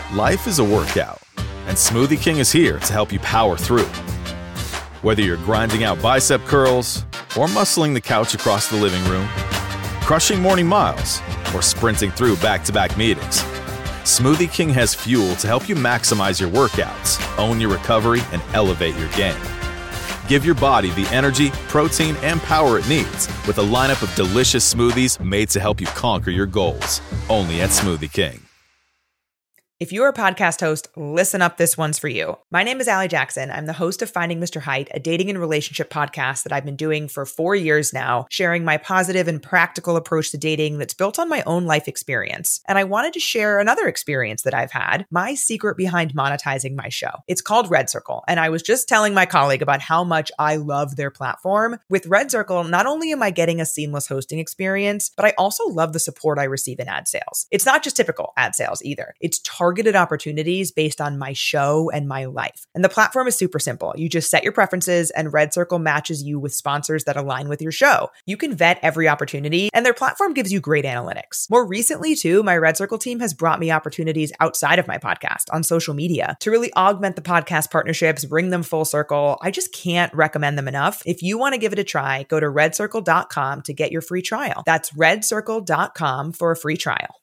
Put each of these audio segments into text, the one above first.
Life is a workout, and Smoothie King is here to help you power through. Whether you're grinding out bicep curls or muscling the couch across the living room, crushing morning miles, or sprinting through back-to-back meetings, Smoothie King has fuel to help you maximize your workouts, own your recovery, and elevate your game. Give your body the energy, protein, and power it needs with a lineup of delicious smoothies made to help you conquer your goals. Only at Smoothie King. If you're a podcast host, listen up, this one's for you. My name is Allie Jackson. I'm the host of Finding Mr. Height, a dating and relationship podcast that I've been doing for 4 years now, sharing my positive and practical approach to dating that's built on my own life experience. And I wanted to share another experience that I've had, my secret behind monetizing my show. It's called Red Circle, and I was just telling my colleague about how much I love their platform. With Red Circle, not only am I getting a seamless hosting experience, but I also love the support I receive in ad sales. It's not just typical ad sales either. It's targeted opportunities based on my show and my life. And the platform is super simple. You just set your preferences and Red Circle matches you with sponsors that align with your show. You can vet every opportunity and their platform gives you great analytics. More recently too, my Red Circle team has brought me opportunities outside of my podcast on social media to really augment the podcast partnerships, bring them full circle. I just can't recommend them enough. If you want to give it a try, go to redcircle.com to get your free trial. That's redcircle.com for a free trial.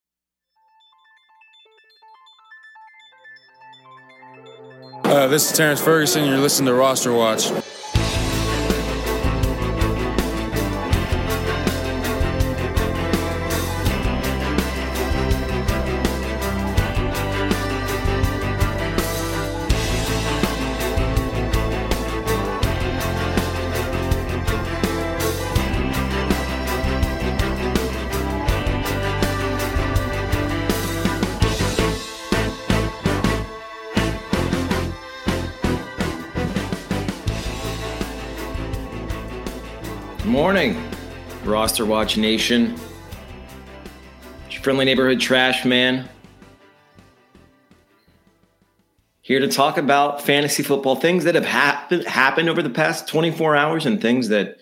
This is Terrence Ferguson. You're listening to Roster Watch. Morning, Roster Watch Nation. It's your friendly neighborhood trash man. Here to talk about fantasy football, things that have happened over the past 24 hours and things that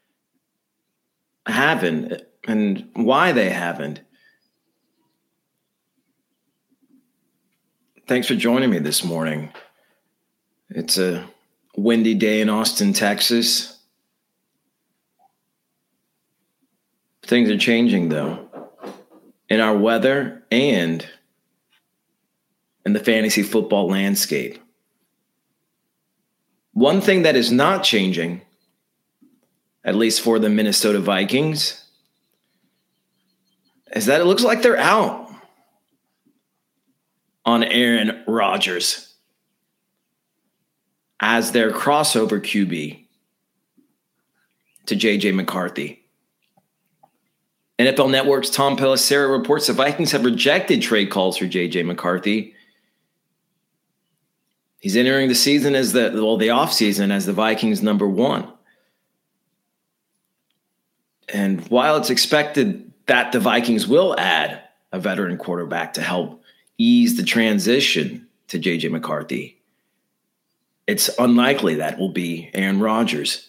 haven't and why they haven't. Thanks for joining me this morning. It's a windy day in Austin, Texas. Things are changing, though, in our weather and in the fantasy football landscape. One thing that is not changing, at least for the Minnesota Vikings, is that it looks like they're out on Aaron Rodgers as their crossover QB to J.J. McCarthy. NFL Network's Tom Pelissero reports the Vikings have rejected trade calls for J.J. McCarthy. He's entering the season the offseason as the Vikings' number one. And while it's expected that the Vikings will add a veteran quarterback to help ease the transition to J.J. McCarthy, it's unlikely that will be Aaron Rodgers.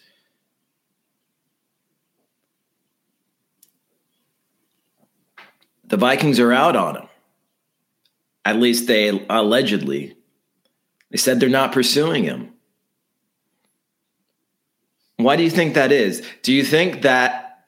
The Vikings are out on him. At least they allegedly. They said they're not pursuing him. Why do you think that is? Do you think that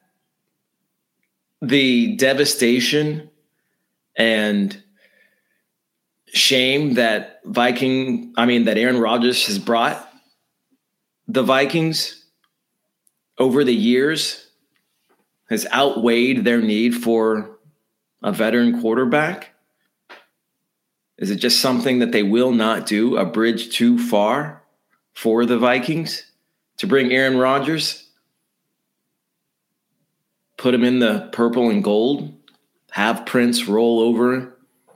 the devastation and shame that Aaron Rodgers has brought the Vikings over the years has outweighed their need for a veteran quarterback? Is it just something that they will not do, a bridge too far for the Vikings to bring Aaron Rodgers? Put him in the purple and gold, have Prince roll over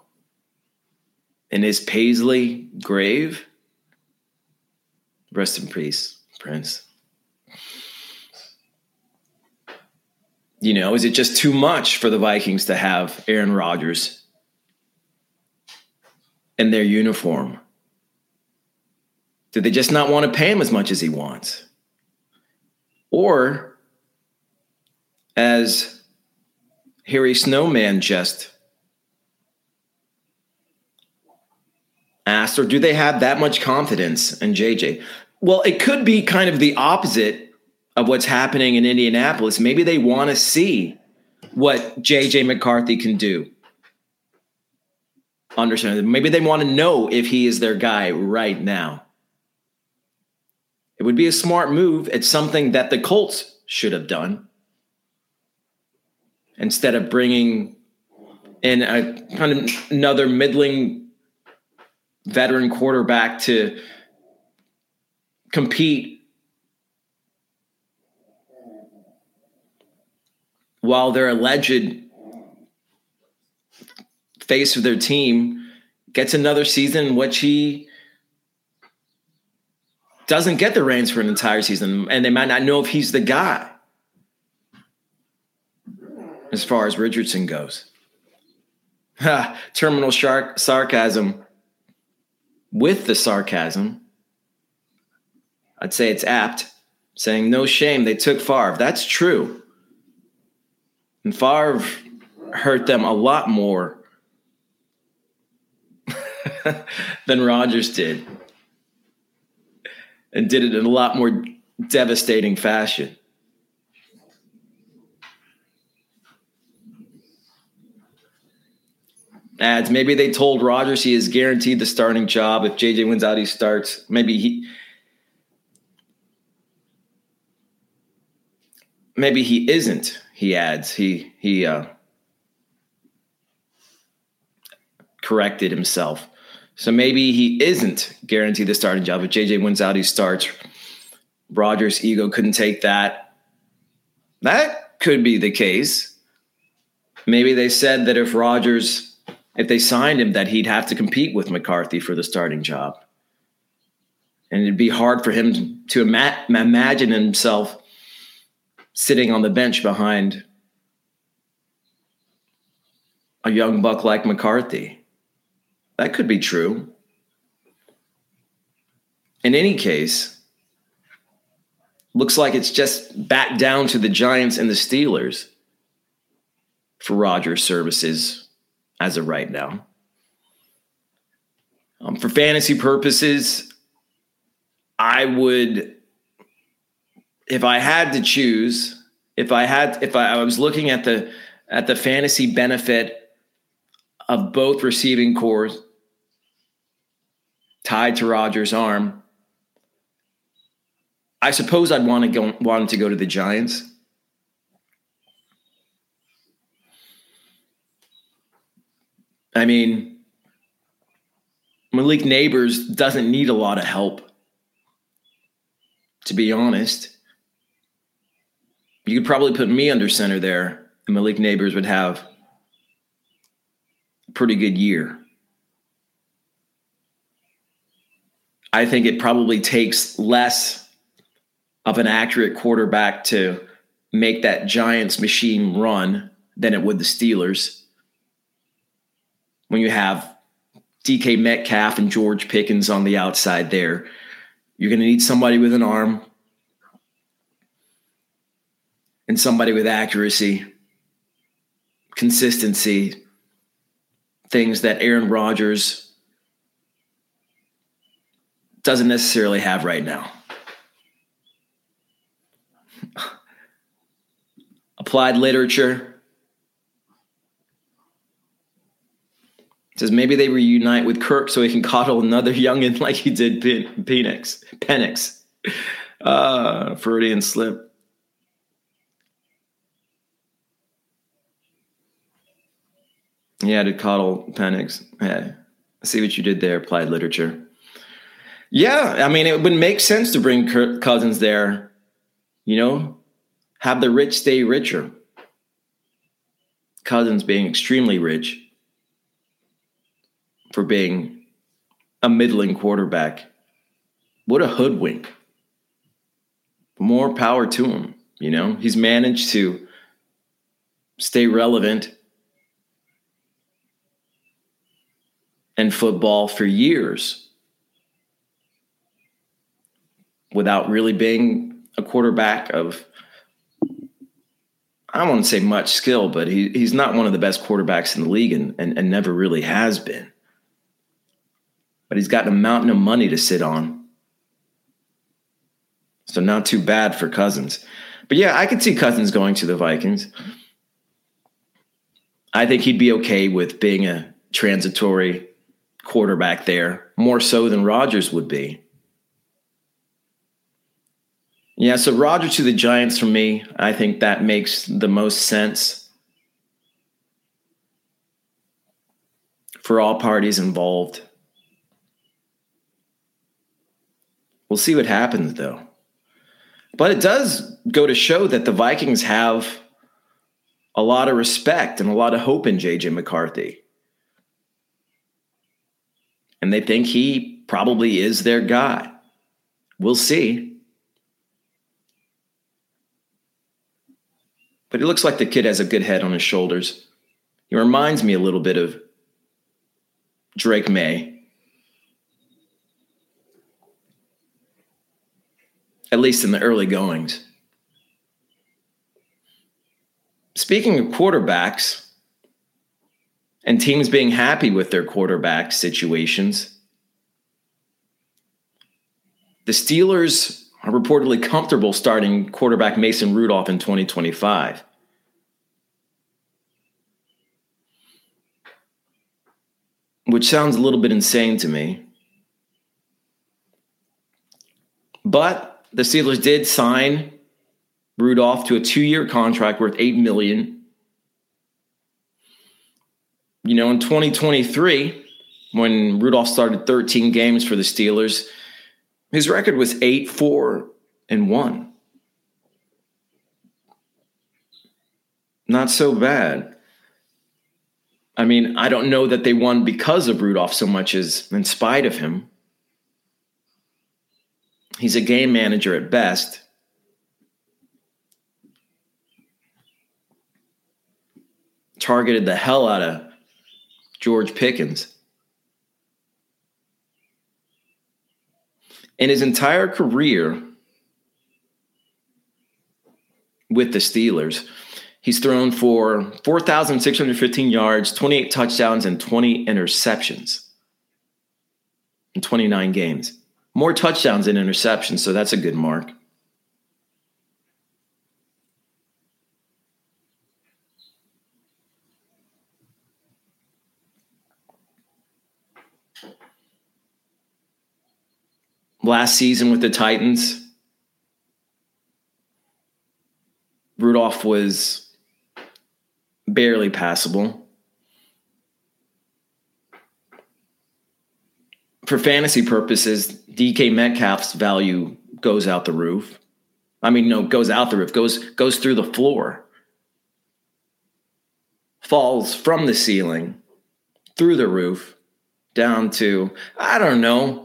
in his Paisley grave? Rest in peace, Prince. Is it just too much for the Vikings to have Aaron Rodgers in their uniform? Do they just not want to pay him as much as he wants? Or, as Harry Snowman just asked, or do they have that much confidence in JJ? Well, it could be kind of the opposite of what's happening in Indianapolis. Maybe they want to see what JJ McCarthy can do. Understand? Maybe they want to know if he is their guy right now. It would be a smart move. It's something that the Colts should have done. Instead of bringing in a kind of another middling veteran quarterback to compete while their alleged face of their team gets another season in which he doesn't get the reins for an entire season, and they might not know if he's the guy as far as Richardson goes. Terminal sarcasm. With the sarcasm, I'd say it's apt, saying no shame, they took Favre. That's true. And Favre hurt them a lot more than Rodgers did. And did it in a lot more devastating fashion. Adds, maybe they told Rodgers he is guaranteed the starting job. If JJ wins out, he starts. Maybe he isn't, he adds. He corrected himself. So maybe he isn't guaranteed the starting job. If JJ wins out, he starts. Rodgers' ego couldn't take that. That could be the case. Maybe they said that if they signed him, that he'd have to compete with McCarthy for the starting job. And it'd be hard for him to imagine himself sitting on the bench behind a young buck like McCarthy. That could be true. In any case, looks like it's just back down to the Giants and the Steelers for Rodgers' services as of right now. For fantasy purposes, I would, if I had to choose, if I was looking at the fantasy benefit of both receiving cores tied to Rodgers' arm, I suppose I'd want him to go to the Giants. I mean, Malik Neighbors doesn't need a lot of help, to be honest. You could probably put me under center there, and Malik Neighbors would have a pretty good year. I think it probably takes less of an accurate quarterback to make that Giants machine run than it would the Steelers. When you have DK Metcalf and George Pickens on the outside there, you're going to need somebody with an arm and somebody with accuracy, consistency, things that Aaron Rodgers doesn't necessarily have right now. Applied literature says maybe they reunite with Kirk so he can coddle another youngin' like he did Penix. Freudian slip. Yeah, to coddle Penix. Yeah, I see what you did there, applied literature. Yeah, I mean, it would make sense to bring Kirk Cousins there, have the rich stay richer. Cousins being extremely rich for being a middling quarterback. What a hoodwink. More power to him, He's managed to stay relevant in football for years without really being a quarterback of, I don't want to say much skill, but he's not one of the best quarterbacks in the league and never really has been. but he's got a mountain of money to sit on. So not too bad for Cousins. But yeah, I could see Cousins going to the Vikings. I think he'd be okay with being a transitory quarterback there, more so than Rodgers would be. Yeah, so Rodgers to the Giants for me, I think that makes the most sense for all parties involved. We'll see what happens, though. But it does go to show that the Vikings have a lot of respect and a lot of hope in J.J. McCarthy. And they think he probably is their guy. We'll see. But it looks like the kid has a good head on his shoulders. He reminds me a little bit of Drake May. At least in the early goings. Speaking of quarterbacks and teams being happy with their quarterback situations, the Steelers are reportedly comfortable starting quarterback Mason Rudolph in 2025. Which sounds a little bit insane to me. But the Steelers did sign Rudolph to a 2-year contract worth $8 million. You know, in 2023, when Rudolph started 13 games for the Steelers, his record was 8-4-1. Not so bad. I mean, I don't know that they won because of Rudolph so much as in spite of him. He's a game manager at best. Targeted the hell out of George Pickens. In his entire career with the Steelers, he's thrown for 4,615 yards, 28 touchdowns, and 20 interceptions in 29 games. More touchdowns than interceptions, so that's a good mark. Last season with the Titans, Rudolph was barely passable. For fantasy purposes, DK Metcalf's value goes out the roof. I mean, no, goes out the roof, goes through the floor. Falls from the ceiling, through the roof, down to, I don't know,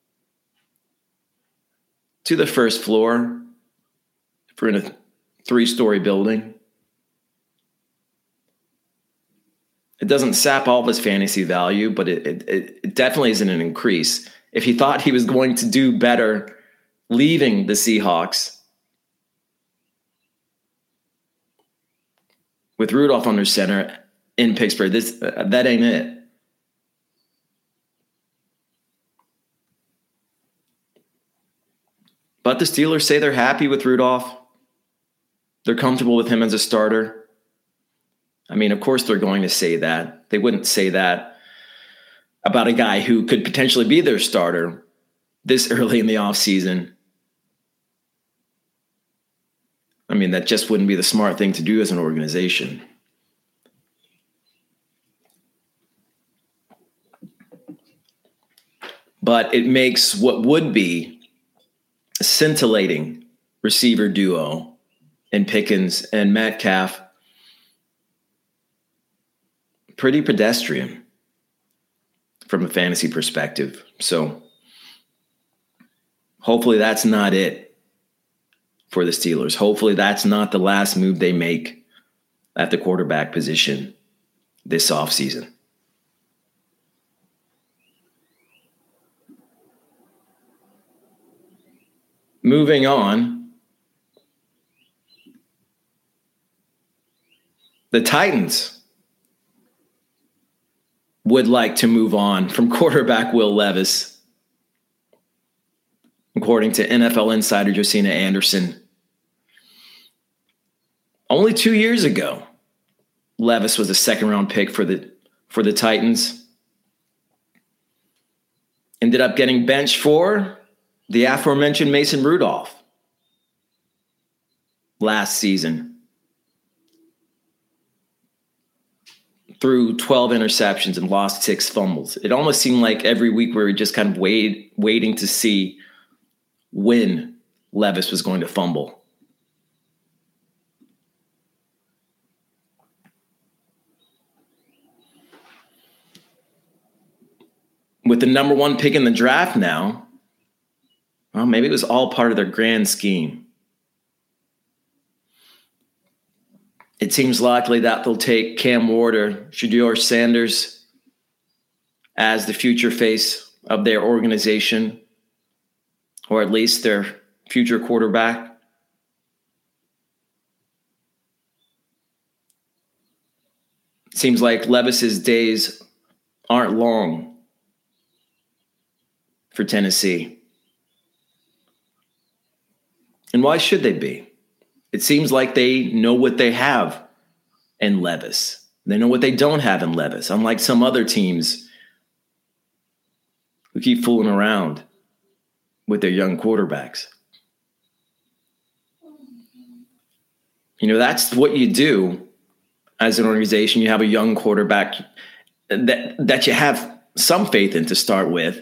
to the first floor if we're in a 3-story building. It doesn't sap all of his fantasy value, but it definitely isn't an increase. If he thought he was going to do better leaving the Seahawks with Rudolph under center in Pittsburgh, that ain't it. But the Steelers say they're happy with Rudolph. They're comfortable with him as a starter. I mean, of course they're going to say that. They wouldn't say that about a guy who could potentially be their starter this early in the offseason. I mean, that just wouldn't be the smart thing to do as an organization. But it makes what would be a scintillating receiver duo in Pickens and Metcalf pretty pedestrian from a fantasy perspective. So hopefully that's not it for the Steelers. Hopefully that's not the last move they make at the quarterback position this offseason. Moving on, the Titans would like to move on from quarterback Will Levis, according to NFL insider Josina Anderson. Only 2 years ago, Levis was a second-round pick for the Titans. Ended up getting benched for the aforementioned Mason Rudolph last season. Threw 12 interceptions and lost 6 fumbles. It almost seemed like every week we were just kind of waiting to see when Levis was going to fumble. With the number 1 pick in the draft now, well, maybe it was all part of their grand scheme. It seems likely that they'll take Cam Ward or Shedeur Sanders as the future face of their organization, or at least their future quarterback. Seems like Levis's days aren't long for Tennessee. And why should they be? It seems like they know what they have in Levis. They know what they don't have in Levis, unlike some other teams who keep fooling around with their young quarterbacks. You know, that's what you do as an organization. You have a young quarterback that you have some faith in to start with.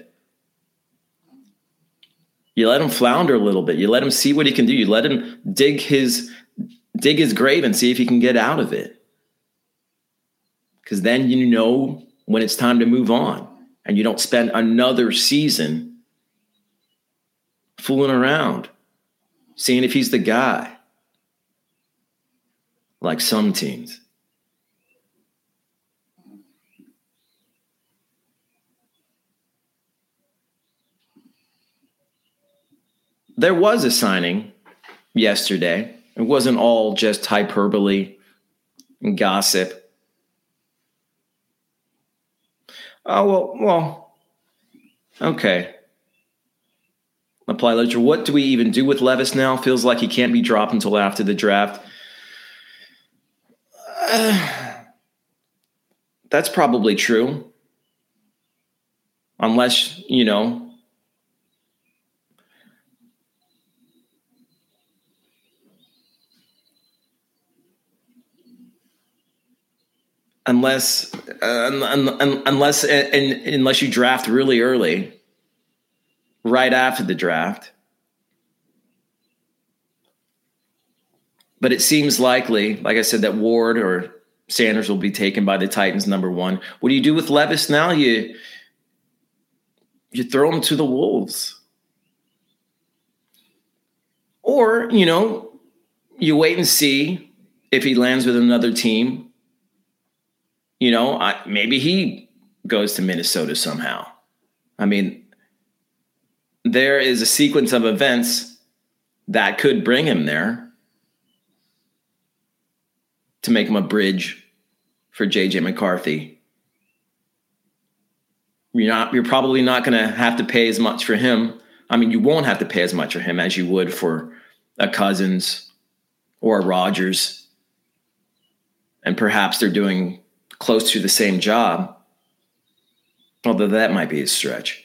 You let him flounder a little bit. You let him see what he can do. You let him dig his grave and see if he can get out of it. Because then you know when it's time to move on, and you don't spend another season fooling around, seeing if he's the guy, like some teams. There was a signing yesterday. It wasn't all just hyperbole and gossip. Oh, well, okay. Apply ledger. What do we even do with Levis now? Feels like he can't be dropped until after the draft. That's probably true. Unless, unless you draft really early, right after the draft. But it seems likely, like I said, that Ward or Sanders will be taken by the Titans number 1. What do you do with Levis now? You throw him to the Wolves. Or, you wait and see if he lands with another team. Maybe he goes to Minnesota somehow. I mean, there is a sequence of events that could bring him there to make him a bridge for J.J. McCarthy. You're probably not going to have to pay as much for him. I mean, you won't have to pay as much for him as you would for a Cousins or a Rodgers. And perhaps they're doing close to the same job, although that might be a stretch.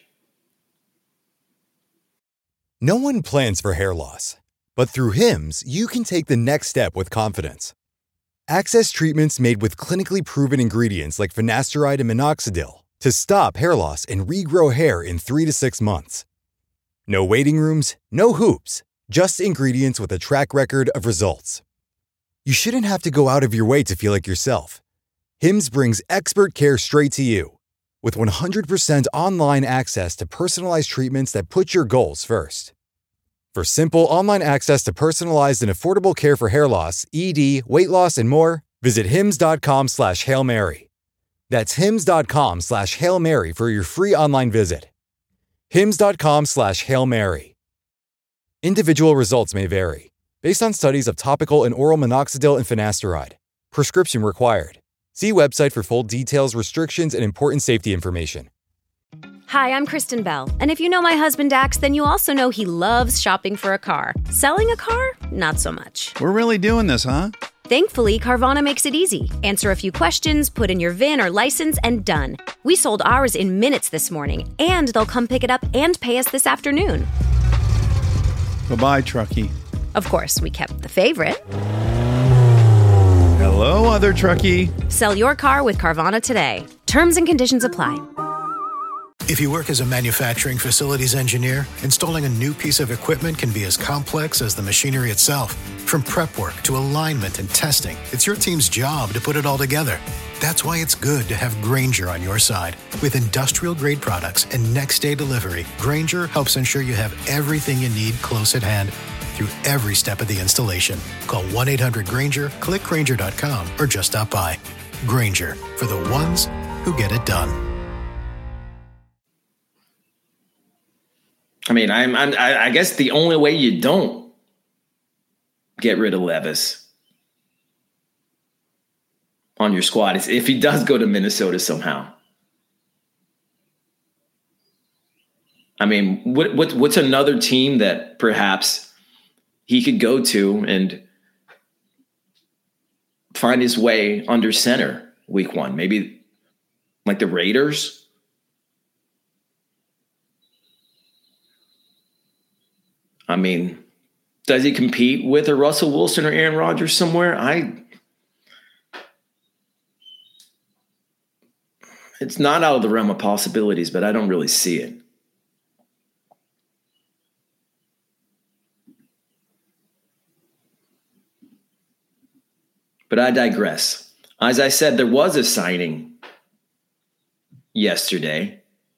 No one plans for hair loss, but through Hims, you can take the next step with confidence. Access treatments made with clinically proven ingredients like finasteride and minoxidil to stop hair loss and regrow hair in 3 to 6 months. No waiting rooms, no hoops, just ingredients with a track record of results. You shouldn't have to go out of your way to feel like yourself. Hims brings expert care straight to you. With 100% online access to personalized treatments that put your goals first. For simple online access to personalized and affordable care for hair loss, ED, weight loss, and more, visit hims.com/Hail Mary. That's hims.com/Hail Mary for your free online visit. hims.com/Hail Mary. Individual results may vary, based on studies of topical and oral minoxidil and finasteride. Prescription required. See website for full details, restrictions, and important safety information. Hi, I'm Kristen Bell, and if you know my husband Dax, then you also know he loves shopping for a car. Selling a car? Not so much. We're really doing this, huh? Thankfully, Carvana makes it easy. Answer a few questions, put in your VIN or license, and done. We sold ours in minutes this morning, and they'll come pick it up and pay us this afternoon. Bye-bye, Truckee. Of course, we kept the favorite. Hello, other Truckee. Sell your car with Carvana today. Terms and conditions apply. If you work as a manufacturing facilities engineer, installing a new piece of equipment can be as complex as the machinery itself. From prep work to alignment and testing, it's your team's job to put it all together. That's why it's good to have Grainger on your side. With industrial-grade products and next-day delivery, Grainger helps ensure you have everything you need close at hand through every step of the installation. Call 1-800-GRAINGER, click Grainger.com, or just stop by. Grainger, for the ones who get it done. I mean, I guess the only way you don't get rid of Levis on your squad is if he does go to Minnesota somehow. I mean, what's another team that perhaps he could go to and find his way under center week one? Maybe like the Raiders. I mean, does he compete with a Russell Wilson or Aaron Rodgers somewhere? It's not out of the realm of possibilities, but I don't really see it. But I digress. As I said, there was a signing yesterday.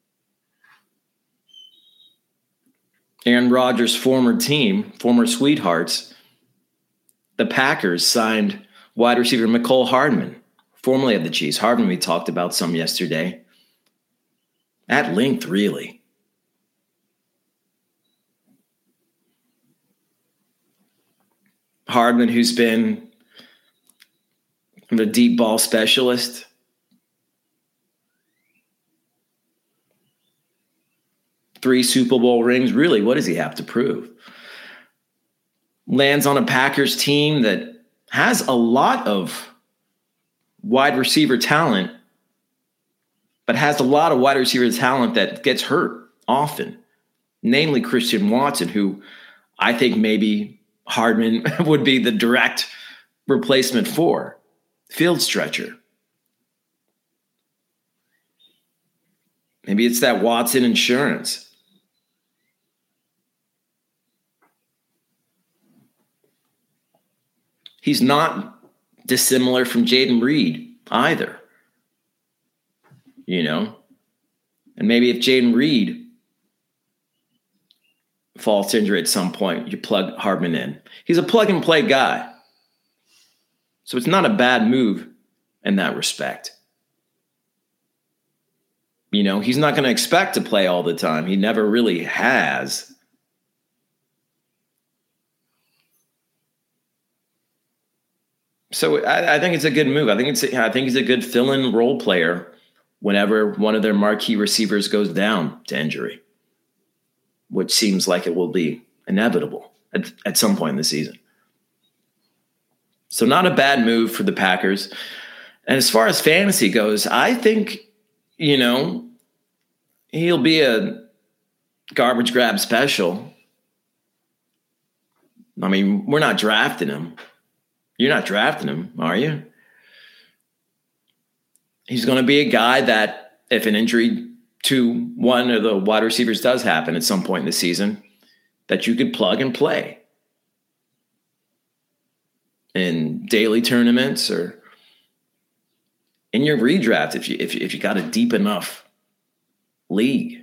Aaron Rodgers' former team, former sweethearts, the Packers signed wide receiver Mecole Hardman, formerly of the Chiefs. Hardman we talked about some yesterday. At length, really. Hardman, who's been the deep ball specialist. Three Super Bowl rings. Really, what does he have to prove? Lands on a Packers team that has a lot of wide receiver talent, but has a lot of wide receiver talent that gets hurt often, namely Christian Watson, who I think maybe Hardman would be the direct replacement for. Field stretcher. Maybe it's that Watson insurance. He's not dissimilar from Jaden Reed either. You know? And maybe if Jaden Reed falls to injury at some point, you plug Hardman in. He's a plug-and-play guy. So it's not a bad move in that respect. You know, he's not going to expect to play all the time. He never really has. So I think it's a good move. I think he's a good fill-in role player whenever one of their marquee receivers goes down to injury, which seems like it will be inevitable at some point in the season. So not a bad move for the Packers. And as far as fantasy goes, I think, you know, he'll be a garbage grab special. I mean, we're not drafting him. You're not drafting him, are you? He's going to be a guy that if an injury to one of the wide receivers does happen at some point in the season, that you could plug and play in daily tournaments or in your redraft if you got a deep enough league.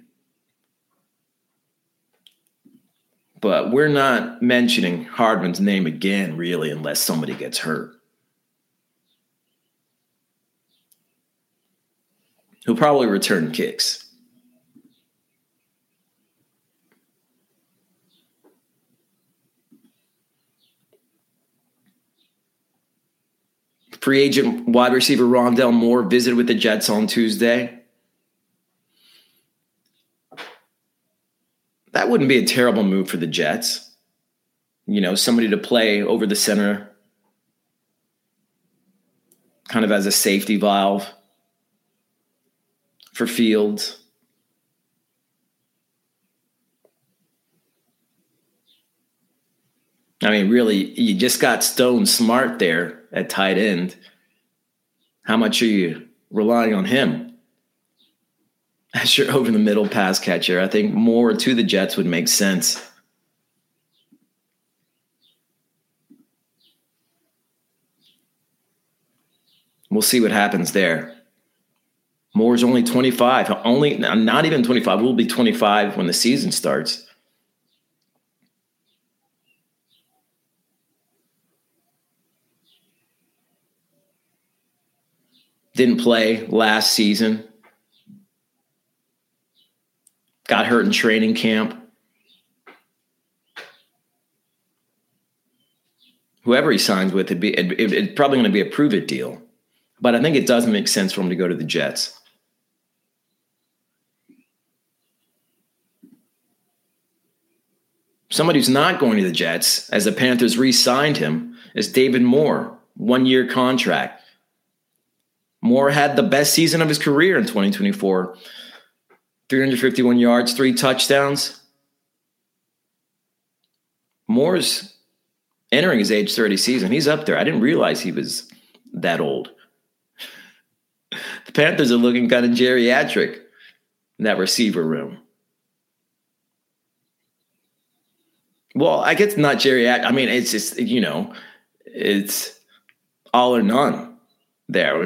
But we're not mentioning Hardman's name again, really, unless somebody gets hurt. He'll probably return kicks. Free agent wide receiver Rondell Moore visited with the Jets on Tuesday. That wouldn't be a terrible move for the Jets. Somebody to play over the center, kind of as a safety valve for Fields. I mean, really, you just got Stone Smart there at tight end. How much are you relying on him as your over-the-middle pass catcher? I think more to the Jets would make sense. We'll see what happens there. Moore's only 25. Not even 25. We'll be 25 when the season starts. Didn't play last season. Got hurt in training camp. Whoever he signs with, it's probably going to be a prove-it deal. But I think it does make sense for him to go to the Jets. Somebody who's not going to the Jets, as the Panthers re-signed him, is David Moore, 1-year contract. Moore had the best season of his career in 2024. 351 yards, 3 touchdowns. Moore's entering his age 30 season. He's up there. I didn't realize he was that old. The Panthers are looking kind of geriatric in that receiver room. Well, I guess not geriatric. I mean, it's just, it's all or none there.